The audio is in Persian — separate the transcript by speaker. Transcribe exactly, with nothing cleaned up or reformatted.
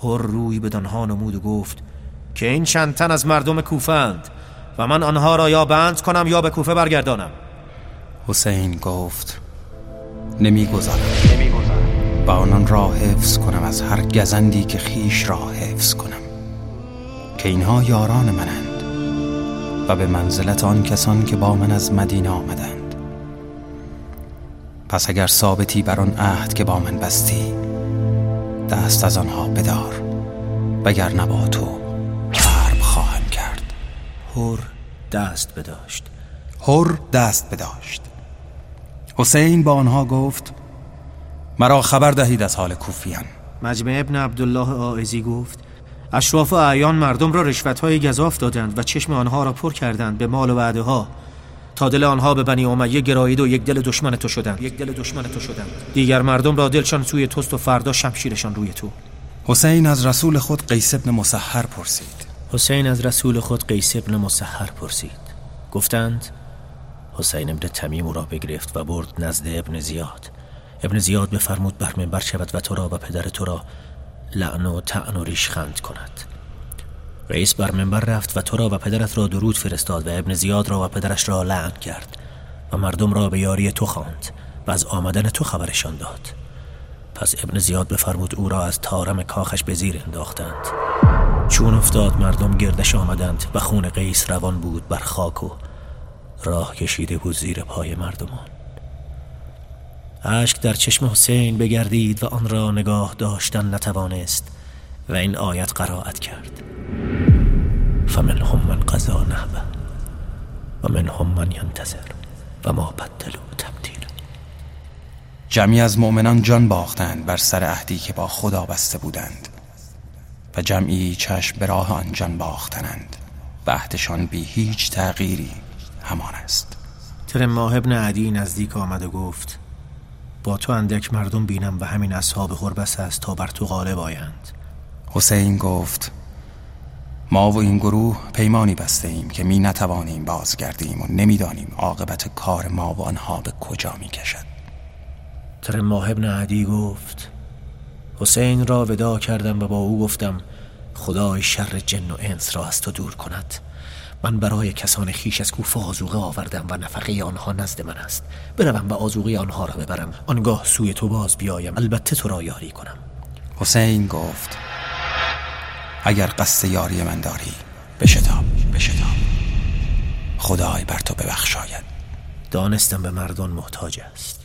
Speaker 1: هر روی به آنها نمود و گفت که این چند تن از مردم کوفه اند و من آنها را یا بند کنم یا به کوفه برگردانم.
Speaker 2: حسین گفت نمیگذارم و آنان را حفظ کنم از هر گزندی که خیش را حفظ کنم، که اینها یاران منند و به منزلت آن کسان که با من از مدینه آمدند. پس اگر ثابتی بر آن عهد که با من بستی، دست از آنها بدار، وگر نبا تو حرب خواهم کرد.
Speaker 1: هر دست بداشت.
Speaker 2: هر دست بداشت. حسین با آنها گفت مرا خبر دهید از حال کوفیان.
Speaker 1: مجمع ابن عبدالله عائزی گفت اشراف و اعیان مردم را رشوت‌های گزاف دادند و چشم آنها را پر کردند به مال و وعده ها، تا دل آنها به بنی امیه گرایید و یک دل دشمن تو شدند یک دل دشمن تو شدند دیگر مردم را دلشان سوی توست و فردا شمشیرشان روی تو.
Speaker 2: حسین از رسول خود قیس ابن مسحر پرسید.
Speaker 1: حسین از رسول خود قیس ابن مسحر پرسید. گفتند حسین ابن تمیم او را بگرفت و برد نزد ابن زیاد. ابن زیاد بفرمود بر منبر شود و تو را و پدر تو را لعن و طعن و ریشخند کند. رئیس بر منبر رفت و تو را و پدرت را درود فرستاد و ابن زیاد را و پدرش را لعن کرد و مردم را به یاری تو خواند و از آمدن تو خبرشان داد. پس ابن زیاد بفرمود او را از طارم کاخش به زیر انداختند. چون افتاد مردم گردش آمدند و خون قیس روان بود بر خاک و راه کشیده بود زیر پای مردمان. اشک در چشم حسین بگردید و آن را نگاه داشتن نتوانست و این آیت قرائت کرد فمنهم من قضا نحبه و منهم من ینتظر و ما بدلوا تبدیلا.
Speaker 2: جمعی از مؤمنان جان باختند بر سر عهدی که با خدا بسته بودند و جمعی چشم به راه آن جان باختند و عهدشان بی هیچ تغییری همان است.
Speaker 1: ترماه ابن عدی نزدیک آمد و گفت با تو اندک مردم بینم و همین اصحاب هربس است تا بر تو غالب آیند.
Speaker 2: حسین گفت ما و این گروه پیمانی بسته ایم که می نتوانیم بازگردیم و نمیدانیم عاقبت کار ما و آنها به کجا می کشد.
Speaker 1: ترماه ابن عدی گفت حسین را ودا کردم و با او گفتم خدای شر جن و انس را از تو دور کند. من برای کسان خیش از کوفه آذوقه آوردم و نفقه آنها نزد من است. بروم و آذوقه آنها را ببرم، آنگاه سوی تو باز بیایم، البته تو را یاری کنم.
Speaker 2: حسین گفت اگر قصد یاری من داری بشتاب بشتاب خدای بر تو ببخشاید.
Speaker 1: دانستم به مردان محتاج است.